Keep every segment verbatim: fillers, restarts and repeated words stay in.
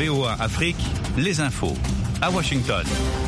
V O A Afrique, les infos à Washington.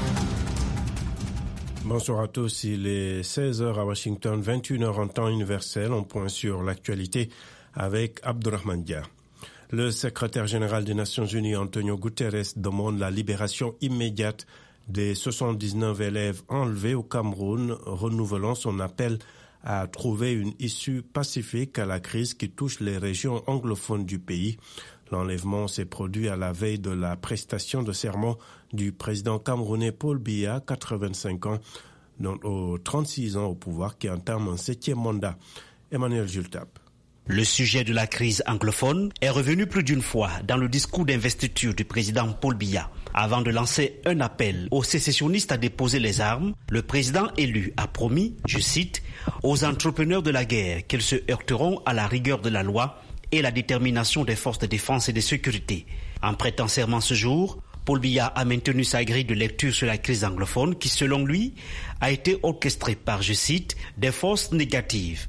Bonsoir à tous, il est seize heures à Washington, vingt et une heures en temps universel. On point sur l'actualité avec Abdurrahman Dia. Le secrétaire général des Nations Unies, Antonio Guterres, demande la libération immédiate des soixante-dix-neuf élèves enlevés au Cameroun, renouvelant son appel à trouver une issue pacifique à la crise qui touche les régions anglophones du pays. L'enlèvement s'est produit à la veille de la prestation de serment du président camerounais Paul Biya, quatre-vingt-cinq ans, aux trente-six ans au pouvoir, qui entame un septième mandat. Emmanuel Jultap. Le sujet de la crise anglophone est revenu plus d'une fois dans le discours d'investiture du président Paul Biya. Avant de lancer un appel aux sécessionnistes à déposer les armes, le président élu a promis, je cite, aux entrepreneurs de la guerre qu'ils se heurteront à la rigueur de la loi et la détermination des forces de défense et de sécurité. En prêtant serment ce jour, Paul Biya a maintenu sa grille de lecture sur la crise anglophone qui, selon lui, a été orchestrée par, je cite, des forces négatives.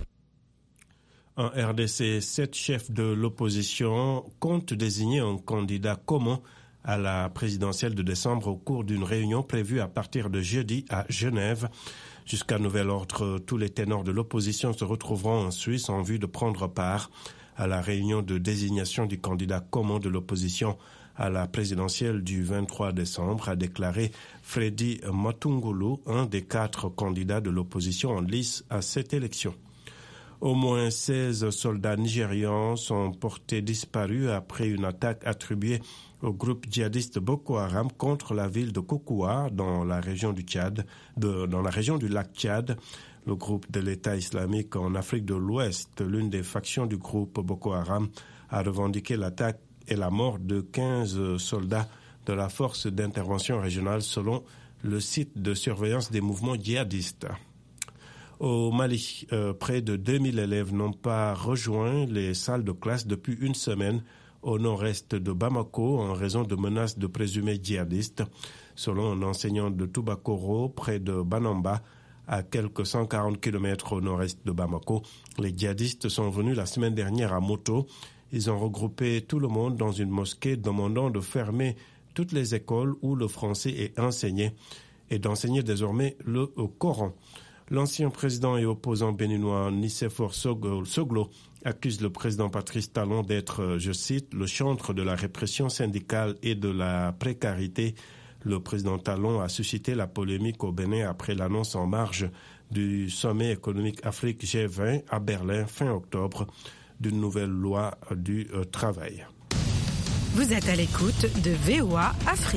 En R D C, sept chefs de l'opposition comptent désigner un candidat commun à la présidentielle de décembre au cours d'une réunion prévue à partir de jeudi à Genève. Jusqu'à nouvel ordre, tous les ténors de l'opposition se retrouveront en Suisse en vue de prendre part à la réunion de désignation du candidat commun de l'opposition à la présidentielle du vingt-trois décembre, a déclaré Freddy Matungulu, un des quatre candidats de l'opposition en lice à cette élection. Au moins seize soldats nigérians sont portés disparus après une attaque attribuée au groupe djihadiste Boko Haram contre la ville de Koukoua dans la région du Tchad, de, dans la région du lac Tchad. Le groupe de l'État islamique en Afrique de l'Ouest, l'une des factions du groupe Boko Haram, a revendiqué l'attaque et la mort de quinze soldats de la force d'intervention régionale selon le site de surveillance des mouvements djihadistes. Au Mali, euh, près de deux mille élèves n'ont pas rejoint les salles de classe depuis une semaine au nord-est de Bamako en raison de menaces de présumés djihadistes. Selon un enseignant de Toubakoro, près de Banamba, à quelques cent quarante kilomètres au nord-est de Bamako, les djihadistes sont venus la semaine dernière à moto. Ils ont regroupé tout le monde dans une mosquée demandant de fermer toutes les écoles où le français est enseigné et d'enseigner désormais le Coran. L'ancien président et opposant béninois Nicéphore Soglo accuse le président Patrice Talon d'être, je cite, le chantre de la répression syndicale et de la précarité. Le président Talon a suscité la polémique au Bénin après l'annonce en marge du sommet économique Afrique G vingt à Berlin fin octobre d'une nouvelle loi du euh, travail. Vous êtes à l'écoute de V O A Afrique.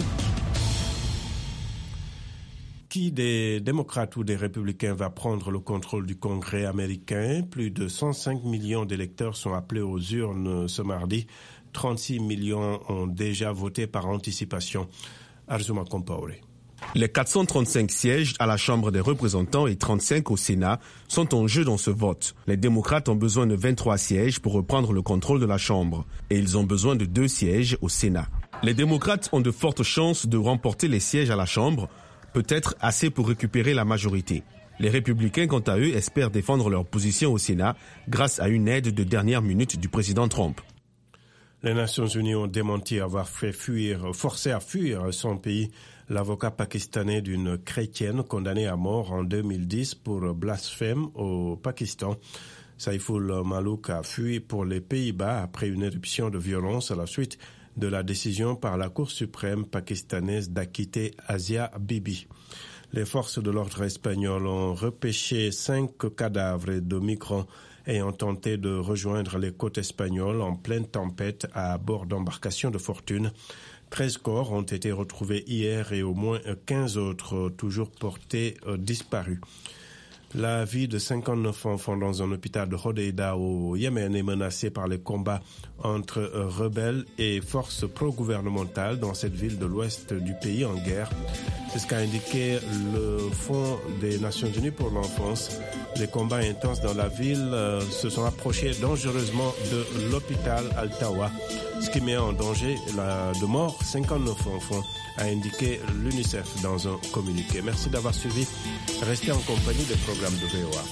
Qui des démocrates ou des républicains va prendre le contrôle du Congrès américain? Plus de cent cinq millions d'électeurs sont appelés aux urnes ce mardi. trente-six millions ont déjà voté par anticipation. Arzuma Compaore. Les quatre cent trente-cinq sièges à la Chambre des représentants et trente-cinq au Sénat sont en jeu dans ce vote. Les démocrates ont besoin de vingt-trois sièges pour reprendre le contrôle de la Chambre et ils ont besoin de deux sièges au Sénat. Les démocrates ont de fortes chances de remporter les sièges à la Chambre, peut-être assez pour récupérer la majorité. Les républicains, quant à eux, espèrent défendre leur position au Sénat grâce à une aide de dernière minute du président Trump. Les Nations Unies ont démenti avoir fait fuir, forcé à fuir son pays l'avocat pakistanais d'une chrétienne condamnée à mort en deux mille dix pour blasphème au Pakistan. Saiful Malouk a fui pour les Pays-Bas après une éruption de violence à la suite de la décision par la Cour suprême pakistanaise d'acquitter Asia Bibi. Les forces de l'ordre espagnol ont repêché cinq cadavres de migrants ayant tenté de rejoindre les côtes espagnoles en pleine tempête à bord d'embarcations de fortune. treize corps ont été retrouvés hier et au moins quinze autres toujours portés euh, disparus. La vie de cinquante-neuf enfants dans un hôpital de Hodeida au Yémen est menacée par les combats entre rebelles et forces pro-gouvernementales dans cette ville de l'ouest du pays en guerre. C'est ce qu'a indiqué le Fonds des Nations Unies pour l'enfance. Les combats intenses dans la ville euh, se sont approchés dangereusement de l'hôpital Al-Tawa, ce qui met en danger la, de mort cinquante-neuf enfants, a indiqué l'UNICEF dans un communiqué. Merci d'avoir suivi. Restez en compagnie des programmes de V O A.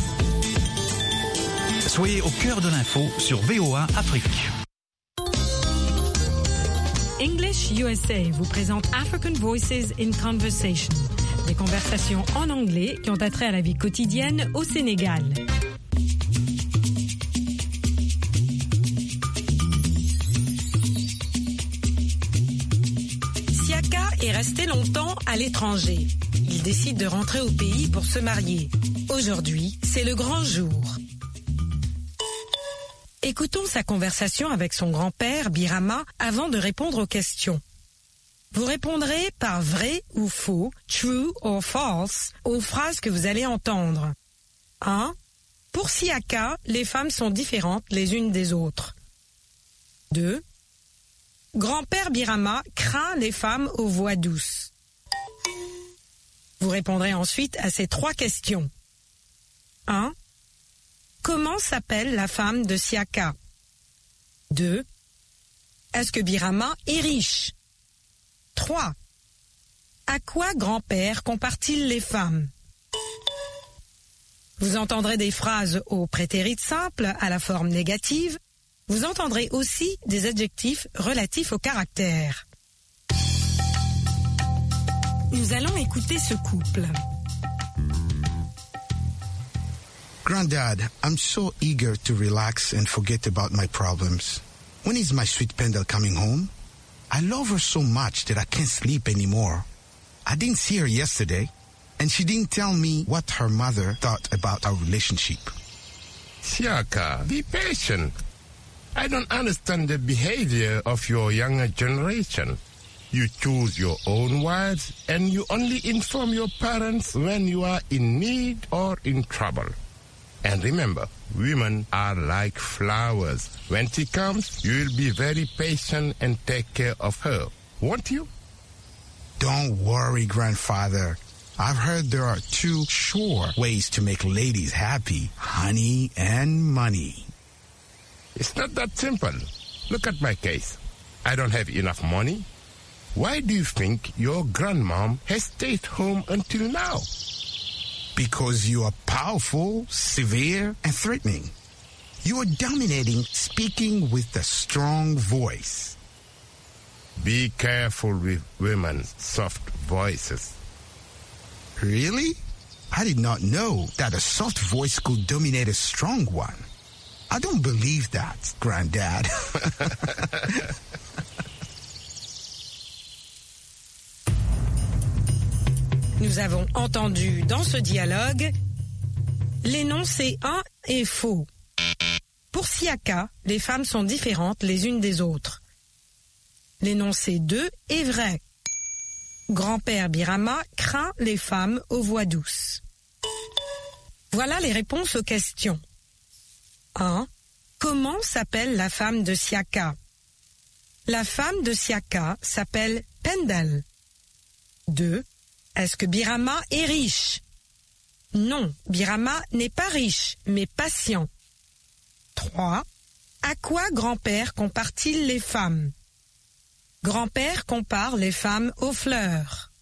Soyez au cœur de l'info sur V O A Afrique. English U S A vous présente African Voices in Conversation, des conversations en anglais qui ont attrait à la vie quotidienne au Sénégal. Siaka est resté longtemps à l'étranger. Il décide de rentrer au pays pour se marier. Aujourd'hui, c'est le grand jour. Écoutons sa conversation avec son grand-père, Birama, avant de répondre aux questions. Vous répondrez par vrai ou faux, true or false, aux phrases que vous allez entendre. un. Pour Siaka, les femmes sont différentes les unes des autres. deux. Grand-père Birama craint les femmes aux voix douces. Vous répondrez ensuite à ces trois questions. un. Comment s'appelle la femme de Siaka? deux. Est-ce que Birama est riche? trois. À quoi grand-père compare-t-il les femmes? Vous entendrez des phrases au prétérit simple à la forme négative. Vous entendrez aussi des adjectifs relatifs au caractère. Nous allons écouter ce couple. Granddad, I'm so eager to relax and forget about my problems. When is my sweet Pendle coming home? I love her so much that I can't sleep anymore. I didn't see her yesterday, and she didn't tell me what her mother thought about our relationship. Siaka, be patient. I don't understand the behavior of your younger generation. You choose your own words, and you only inform your parents when you are in need or in trouble. And remember, women are like flowers. When she comes, you will be very patient and take care of her, won't you? Don't worry, grandfather. I've heard there are two sure ways to make ladies happy, honey and money. It's not that simple. Look at my case. I don't have enough money. Why do you think your grandmom has stayed home until now? Because you are powerful, severe, and threatening. You are dominating, speaking with a strong voice. Be careful with women's soft voices. Really? I did not know that a soft voice could dominate a strong one. I don't believe that, Granddad. Nous avons entendu dans ce dialogue l'énoncé un est faux. Pour Siaka, les femmes sont différentes les unes des autres. L'énoncé deux est vrai. Grand-père Birama craint les femmes aux voix douces. Voilà les réponses aux questions. un. Comment s'appelle la femme de Siaka? La femme de Siaka s'appelle Pendle. deux. Est-ce que Birama est riche? Non, Birama n'est pas riche, mais patient. trois. À quoi grand-père compare-t-il les femmes? Grand-père compare les femmes aux fleurs.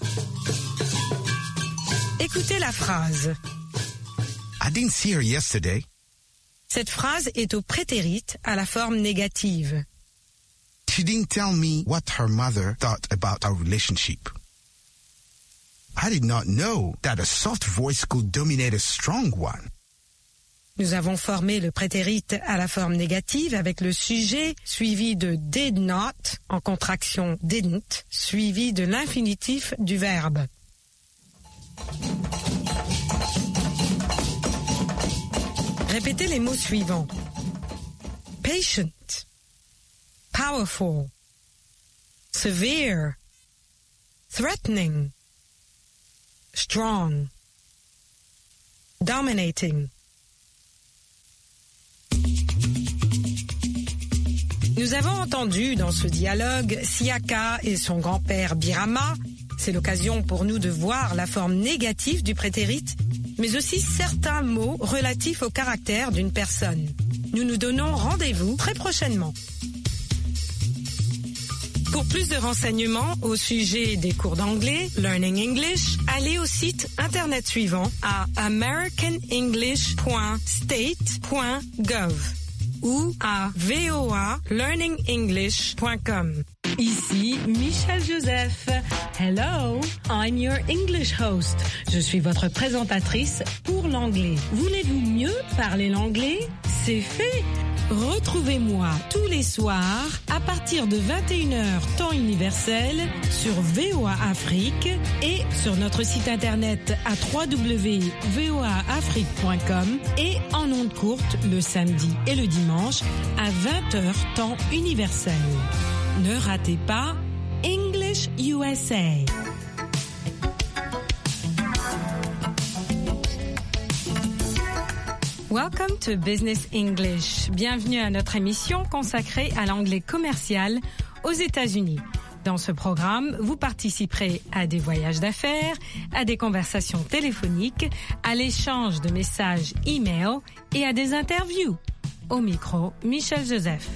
Écoutez la phrase. I didn't see her yesterday. Cette phrase est au prétérit à la forme négative. She didn't tell me what her mother thought about our relationship. I did not know that a soft voice could dominate a strong one. Nous avons formé le prétérit à la forme négative avec le sujet suivi de did not, en contraction didn't, suivi de l'infinitif du verbe. Répétez les mots suivants. Patient, powerful, severe, threatening, strong, dominating. Nous avons entendu dans ce dialogue Siaka et son grand-père Birama. C'est l'occasion pour nous de voir la forme négative du prétérit, mais aussi certains mots relatifs au caractère d'une personne. Nous nous donnons rendez-vous très prochainement. Pour plus de renseignements au sujet des cours d'anglais, Learning English, allez au site internet suivant à american english point state point gov ou à v o a learning english point com. Ici Michel Joseph. Hello, I'm your English host. Je suis votre présentatrice pour l'anglais. Voulez-vous mieux parler l'anglais? C'est fait. Retrouvez-moi tous les soirs à partir de vingt et une heures temps universel sur V O A Afrique et sur notre site internet à w w w point v o a afrique point com et en ondes courtes le samedi et le dimanche à vingt heures temps universel. Ne ratez pas English U S A. Welcome to Business English. Bienvenue à notre émission consacrée à l'anglais commercial aux États-Unis. Dans ce programme, vous participerez à des voyages d'affaires, à des conversations téléphoniques, à l'échange de messages e-mail et à des interviews. Au micro, Michel Joseph.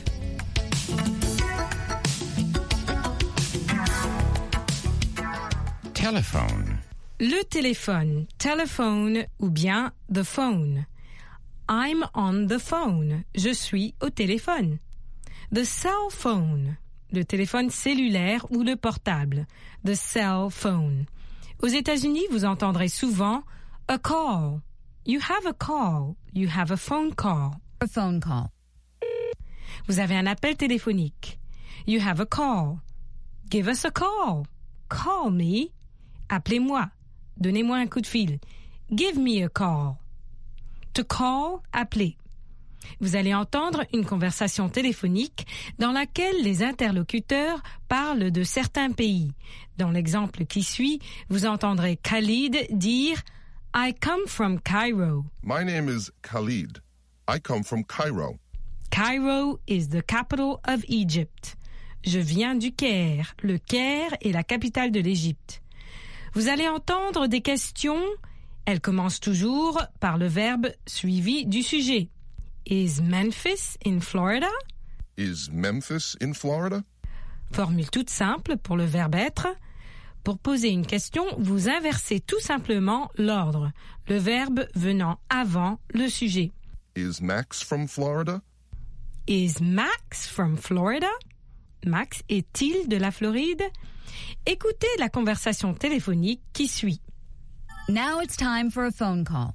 Telephone. Le téléphone, telephone ou bien the phone. I'm on the phone. Je suis au téléphone. The cell phone. Le téléphone cellulaire ou le portable. The cell phone. Aux États-Unis, vous entendrez souvent a call. You have a call. You have a phone call. A phone call. Vous avez un appel téléphonique. You have a call. Give us a call. Call me. Appelez-moi. Donnez-moi un coup de fil. Give me a call. To call, appeler. Vous allez entendre une conversation téléphonique dans laquelle les interlocuteurs parlent de certains pays. Dans l'exemple qui suit, vous entendrez Khalid dire « I come from Cairo ». My name is Khalid. I come from Cairo. Cairo is the capital of Egypt. Je viens du Caire. Le Caire est la capitale de l'Égypte. Vous allez entendre des questions. Elles commencent toujours par le verbe suivi du sujet. Is Memphis in Florida? Is Memphis in Florida? Formule toute simple pour le verbe être. Pour poser une question, vous inversez tout simplement l'ordre, le verbe venant avant le sujet. Is Max from Florida? Is Max from Florida? Max est-il de la Floride? Écoutez la conversation téléphonique qui suit. Now it's time for a phone call.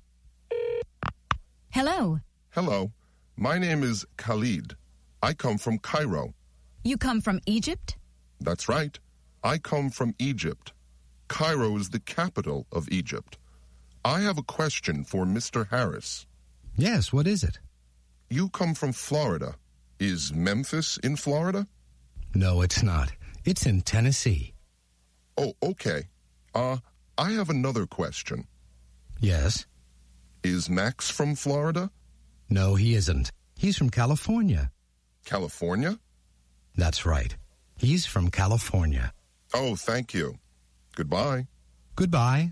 Hello. Hello. My name is Khalid. I come from Cairo. You come from Egypt? That's right. I come from Egypt. Cairo is the capital of Egypt. I have a question for Mister Harris. Yes, what is it? You come from Florida. Is Memphis in Florida? No, it's not. It's in Tennessee. Oh, okay. Uh, I have another question. Yes? Is Max from Florida? No, he isn't. He's from California. California? That's right. He's from California. Oh, thank you. Goodbye. Goodbye.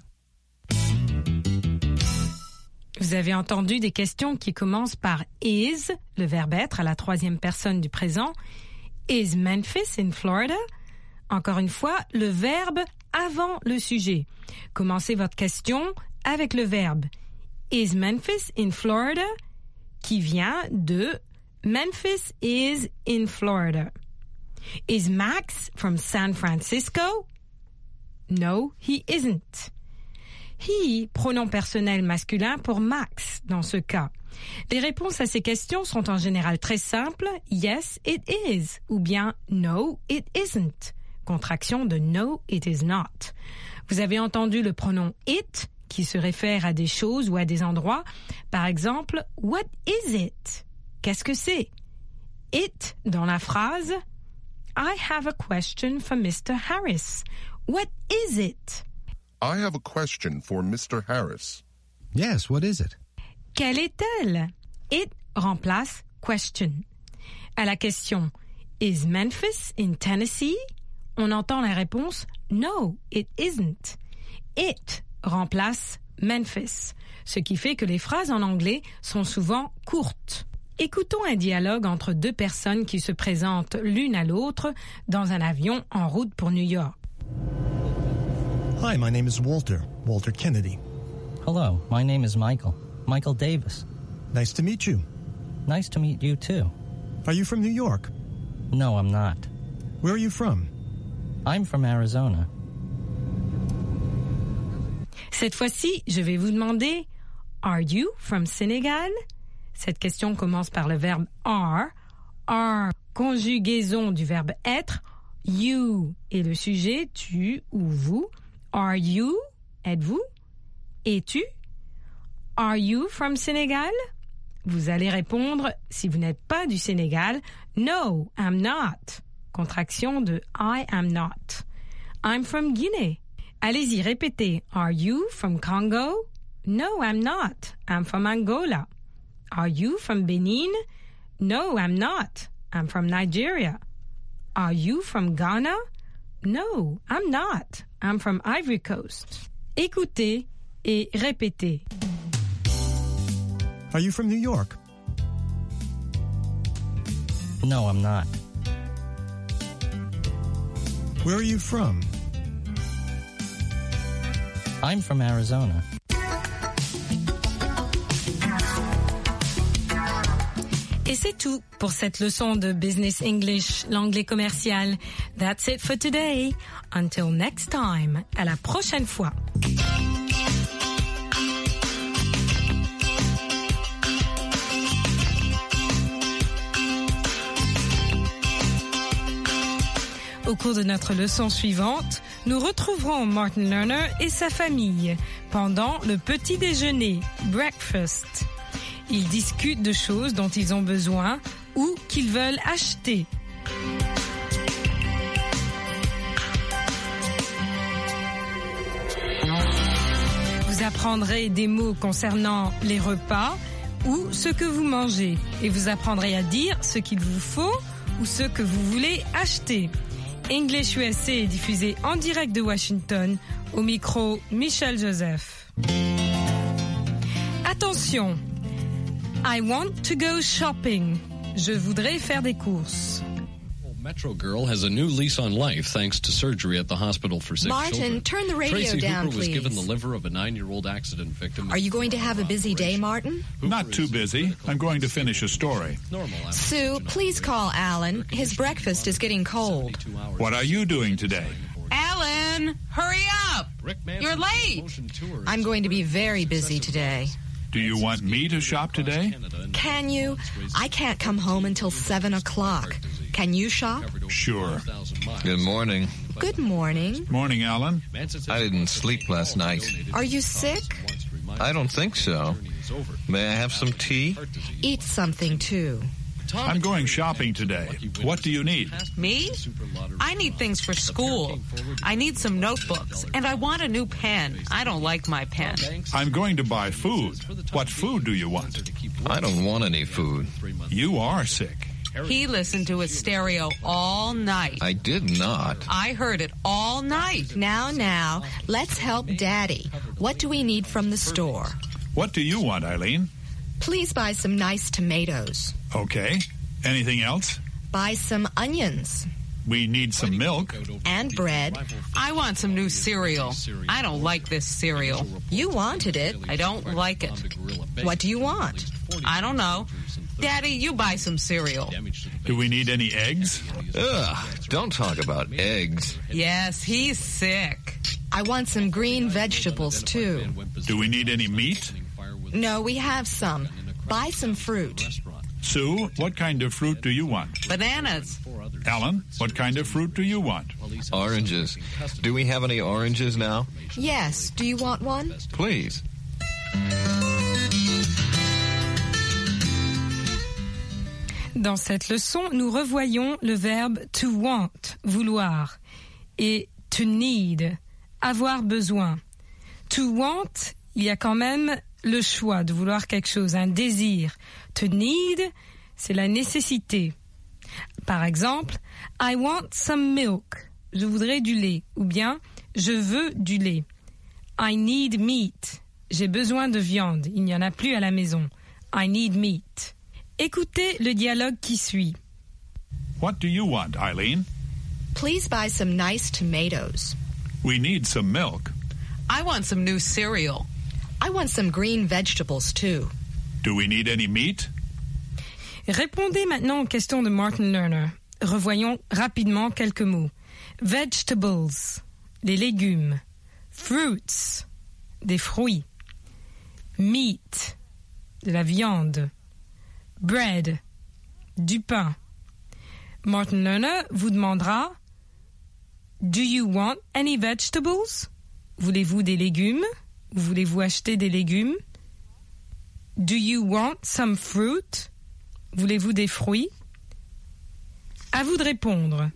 Vous avez entendu des questions qui commencent par is, le verbe être à la troisième personne du présent. Is Memphis in Florida? Encore une fois, le verbe avant le sujet. Commencez votre question avec le verbe Is Memphis in Florida? Qui vient de Memphis is in Florida. Is Max from San Francisco? No, he isn't. He, pronom personnel masculin pour Max dans ce cas. Les réponses à ces questions sont en général très simples. Yes, it is. Ou bien no, it isn't. Contraction de no, it is not. Vous avez entendu le pronom it qui se réfère à des choses ou à des endroits. Par exemple, what is it? Qu'est-ce que c'est? It dans la phrase I have a question for Mister Harris. What is it? I have a question for Mister Harris. Yes, what is it? Quelle est-elle? It remplace question. À la question Is Memphis in Tennessee? On entend la réponse No, it isn't. It remplace Memphis, ce qui fait que les phrases en anglais sont souvent courtes. Écoutons un dialogue entre deux personnes qui se présentent l'une à l'autre dans un avion en route pour New York. Hi, my name is Walter, Walter Kennedy. Hello, my name is Michael, Michael Davis. Nice to meet you. Nice to meet you too. Are you from New York? No, I'm not. Where are you from? I'm from Arizona. Cette fois-ci, je vais vous demander « Are you from Senegal ?» Cette question commence par le verbe « are ». « Are », conjugaison du verbe « être ». « You » est le sujet, tu ou vous. « Are you » êtes-vous? « Es-tu » Are you from Senegal? Vous allez répondre, si vous n'êtes pas du Sénégal, No, I'm not. Contraction de I am not. I'm from Guinée. Allez-y, répétez. Are you from Congo? No, I'm not. I'm from Angola. Are you from Benin? No, I'm not. I'm from Nigeria. Are you from Ghana? No, I'm not. I'm from Ivory Coast. Écoutez et répétez. Are you from New York? No, I'm not. Where are you from? I'm from Arizona. Et c'est tout pour cette leçon de Business English, l'anglais commercial. That's it for today. Until next time. À la prochaine fois. Au cours de notre leçon suivante, nous retrouverons Martin Lerner et sa famille pendant le petit déjeuner, breakfast. Ils discutent de choses dont ils ont besoin ou qu'ils veulent acheter. Vous apprendrez des mots concernant les repas ou ce que vous mangez et vous apprendrez à dire ce qu'il vous faut ou ce que vous voulez acheter. English U S A est diffusé en direct de Washington, au micro Michel Joseph. Attention, I want to go shopping. Je voudrais faire des courses. Metro Girl has a new lease on life thanks to surgery at the hospital for sick Martin, children. turn the radio Tracy down, Hooper was please. given the liver of a nine-year-old accident victim. Are you going to have a busy day, Martin? Not too busy. I'm going to finish a story. Sue, please call Alan. His breakfast is getting cold. What are you doing today? Alan, hurry up! You're late. I'm going to be very busy today. Do you want me to shop today? Can you? I can't come home until seven o'clock. Can you shop? Sure. Good morning. Good morning. Morning, Alan. I didn't sleep last night. Are you sick? I don't think so. May I have some tea? Eat something, too. I'm going shopping today. What do you need? Me? I need things for school. I need some notebooks, and I want a new pen. I don't like my pen. I'm going to buy food. What food do you want? I don't want any food. You are sick. He listened to his stereo all night. I did not. I heard it all night. Now, now, let's help Daddy. What do we need from the store? What do you want, Eileen? Please buy some nice tomatoes. Okay. Anything else? Buy some onions. We need some milk. And bread. I want some new cereal. I don't like this cereal. You wanted it. I don't like it. What do you want? I don't know. Daddy, you buy some cereal. Do we need any eggs? Ugh, don't talk about eggs. Yes, he's sick. I want some green vegetables, too. Do we need any meat? No, we have some. Buy some fruit. Sue, what kind of fruit do you want? Bananas. Alan, what kind of fruit do you want? Oranges. Do we have any oranges now? Yes. Do you want one? Please. Dans cette leçon, nous revoyons le verbe to want, vouloir, et to need, avoir besoin. To want, il y a quand même le choix de vouloir quelque chose, un désir. To need, c'est la nécessité. Par exemple, I want some milk. Je voudrais du lait. Ou bien, je veux du lait. I need meat. J'ai besoin de viande. Il n'y en a plus à la maison. I need meat. Écoutez le dialogue qui suit. What do you want, Eileen? Please buy some nice tomatoes. We need some milk. I want some new cereal. I want some green vegetables, too. Do we need any meat? Répondez maintenant aux questions de Martin Lerner. Revoyons rapidement quelques mots. Vegetables, les légumes. Fruits, des fruits. Meat, de la viande. Bread, du pain. Martin Lerner vous demandera Do you want any vegetables? Voulez-vous des légumes? Voulez-vous acheter des légumes? Do you want some fruit? Voulez-vous des fruits? À vous de répondre.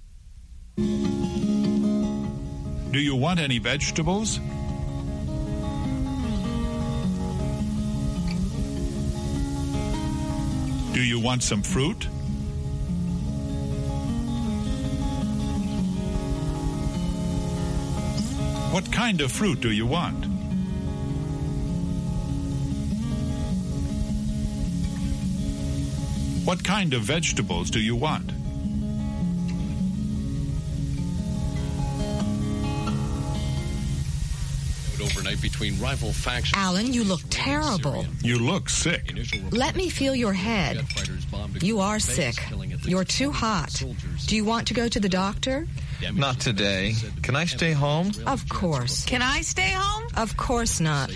Do you want any vegetables? Do you want some fruit? What kind of fruit do you want? What kind of vegetables do you want? Overnight between rival factions. Alan, you look terrible. You look sick. Let me feel your head. You are sick. You're too hot. Do you want to go to the doctor? Not today. Can I stay home? Of course. Can I stay home? Of course not.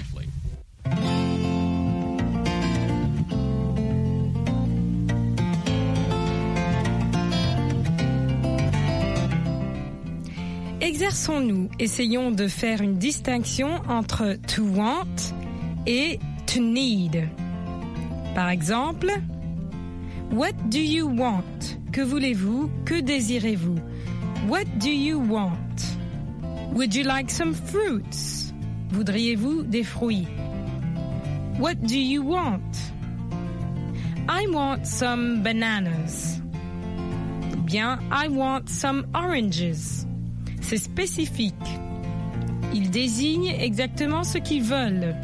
Exerçons-nous, essayons de faire une distinction entre to want et to need. Par exemple, what do you want? Que voulez-vous? Que désirez-vous? What do you want? Would you like some fruits? Voudriez-vous des fruits? What do you want? I want some bananas. Ou bien, I want some oranges. C'est spécifique. Ils désignent exactement ce qu'ils veulent.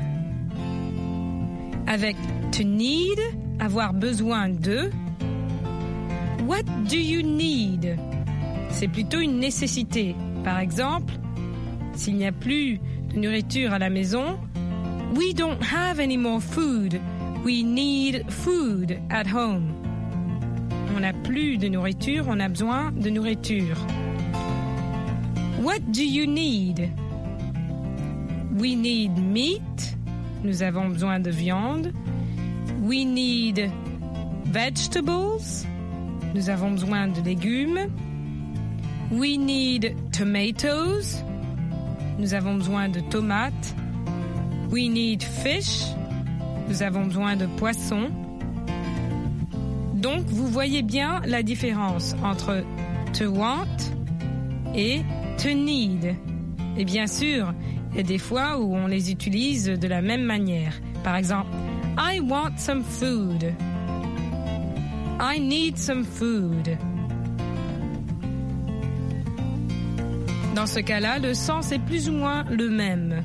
Avec to need, avoir besoin de. What do you need? C'est plutôt une nécessité. Par exemple, s'il n'y a plus de nourriture à la maison, we don't have any more food. We need food at home. On n'a plus de nourriture, on a besoin de nourriture. What do you need? We need meat. Nous avons besoin de viande. We need vegetables. Nous avons besoin de légumes. We need tomatoes. Nous avons besoin de tomates. We need fish. Nous avons besoin de poissons. Donc, vous voyez bien la différence entre to want et to need. Et bien sûr, il y a des fois où on les utilise de la même manière. Par exemple, I want some food. I need some food. Dans ce cas-là, le sens est plus ou moins le même.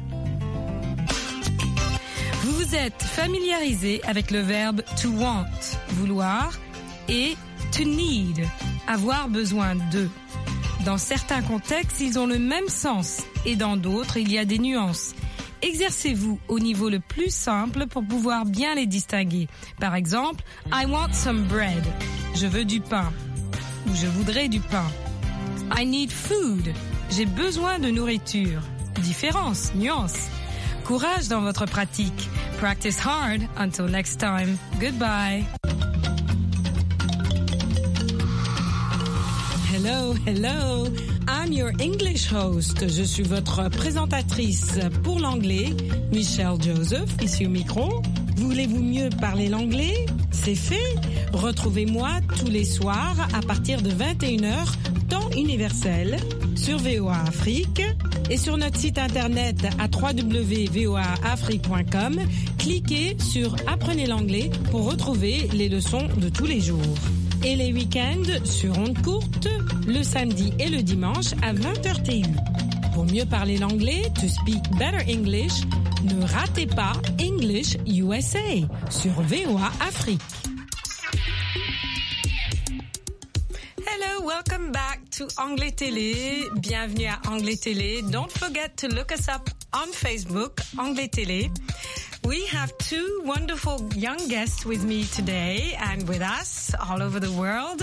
Vous vous êtes familiarisé avec le verbe to want, vouloir, et to need, avoir besoin de. Dans certains contextes, ils ont le même sens et dans d'autres, il y a des nuances. Exercez-vous au niveau le plus simple pour pouvoir bien les distinguer. Par exemple, I want some bread. Je veux du pain. Ou je voudrais du pain. I need food. J'ai besoin de nourriture. Différence, nuance. Courage dans votre pratique. Practice hard. Until next time. Goodbye. Hello, hello. I'm your English host. Je suis votre présentatrice pour l'anglais, Michelle Joseph, ici au micro. Voulez-vous mieux parler l'anglais? C'est fait. Retrouvez-moi tous les soirs à partir de vingt et une heures, temps universel, sur V O A Afrique et sur notre site internet à w w w point v o a afrique point com. Cliquez sur Apprenez l'anglais pour retrouver les leçons de tous les jours. Et les week-ends sur ondes courtes, le samedi et le dimanche à vingt heures T U. Pour mieux parler l'anglais, to speak better English, ne ratez pas English U S A sur V O A Afrique. Hello, welcome back to Anglais Télé. Bienvenue à Anglais Télé. Don't forget to look us up on Facebook, Anglais Télé. We have two wonderful young guests with me today and with us all over the world.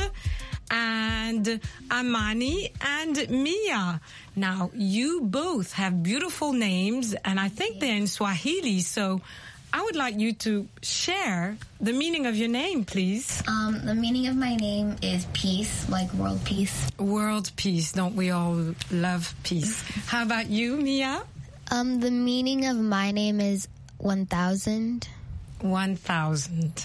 And Amani and Mia. Now, you both have beautiful names, and I think they're in Swahili, so I would like you to share the meaning of your name, please. Um, the meaning of my name is peace, like world peace. World peace. Don't we all love peace? How about you, Mia? Um, the meaning of my name is one thousand. one thousand.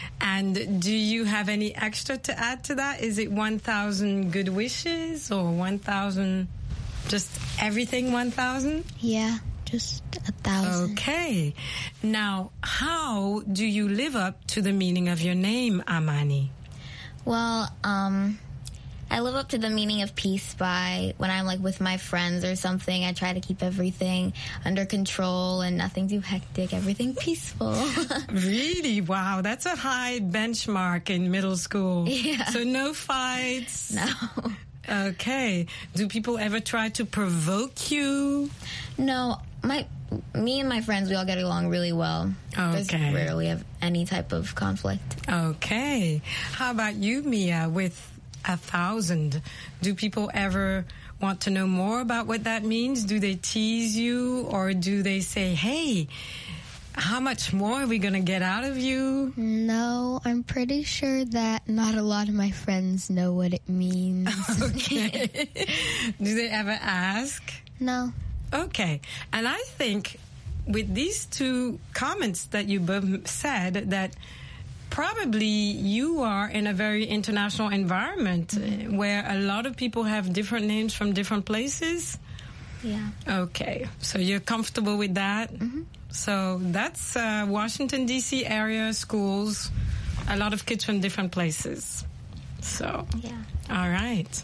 And do you have any extra to add to that? Is it one thousand good wishes or one thousand, just everything one thousand? Yeah, just a thousand. Okay. Now, how do you live up to the meaning of your name, Amani? Well, um, I live up to the meaning of peace by when I'm like with my friends or something, I try to keep everything under control and nothing too hectic, everything peaceful. Really? Wow, that's a high benchmark in middle school. Yeah. So no fights? No. Okay. Do people ever try to provoke you? No, my me and my friends, we all get along really well. Okay. There's rarely have any type of conflict. Okay. How about you, Mia, with a thousand? Do people ever want to know more about what that means? Do they tease you, or do they say, hey, how much more are we going to get out of you? No, I'm pretty sure that not a lot of my friends know what it means. Okay. Do they ever ask? No. Okay. And I think with these two comments that you both said, that probably you are in a very international environment mm-hmm. where a lot of people have different names from different places. Yeah. Okay. So you're comfortable with that? Mm-hmm. So that's uh, Washington, D C area schools, a lot of kids from different places. So, yeah. All right.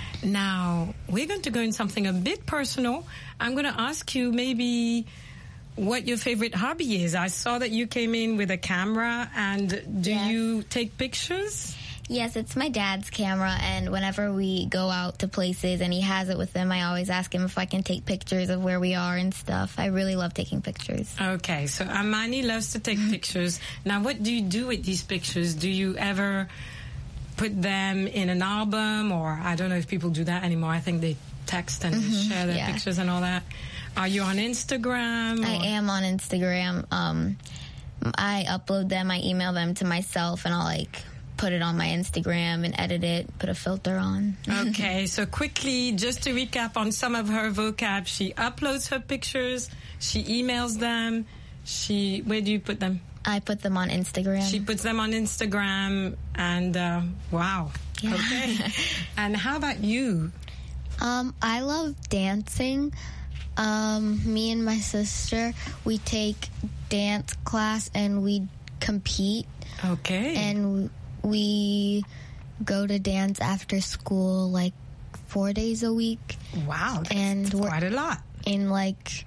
Now, we're going to go in something a bit personal. I'm going to ask you maybe what your favorite hobby is. I saw that you came in with a camera, and do yes. you take pictures? Yes, it's my dad's camera, and whenever we go out to places and he has it with him, I always ask him if I can take pictures of where we are and stuff. I really love taking pictures. Okay, so Amani loves to take pictures. Now, what do you do with these pictures? Do you ever put them in an album, or I don't know if people do that anymore. I think they text and mm-hmm, share their yeah. pictures and all that. Are you on Instagram? Or? I am on Instagram. Um, I upload them, I email them to myself, and I'll like put it on my Instagram and edit it, put a filter on. Okay, so quickly, just to recap on some of her vocab, she uploads her pictures, she emails them, she, where do you put them? I put them on Instagram. She puts them on Instagram, and uh, wow. Yeah. Okay. And how about you? Um, I love dancing. Um, me and my sister, we take dance class and we compete. Okay. And we go to dance after school like four days a week. Wow, that's, and that's we're quite a lot. In like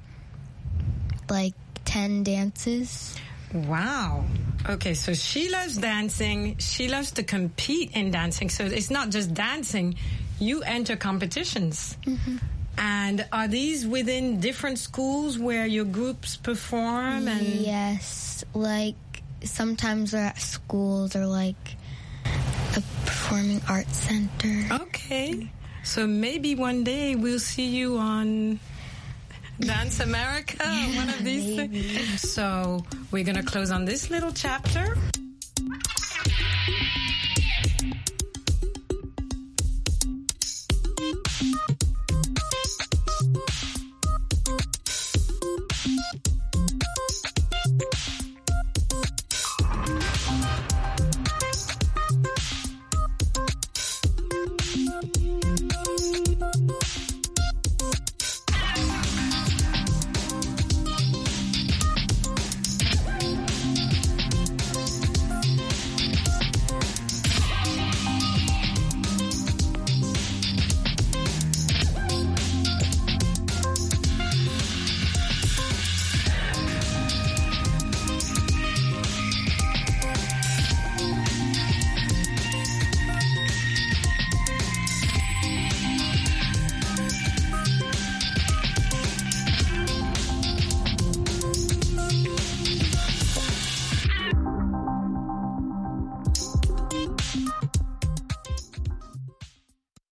like ten dances. Wow. Okay, so she loves dancing. She loves to compete in dancing. So it's not just dancing. You enter competitions. Mm-hmm. And are these within different schools where your groups perform? And yes, like sometimes they're at schools or like the Performing Arts Center. Okay. So maybe one day we'll see you on Dance America, yeah, one of these maybe. things. So we're going to close on this little chapter.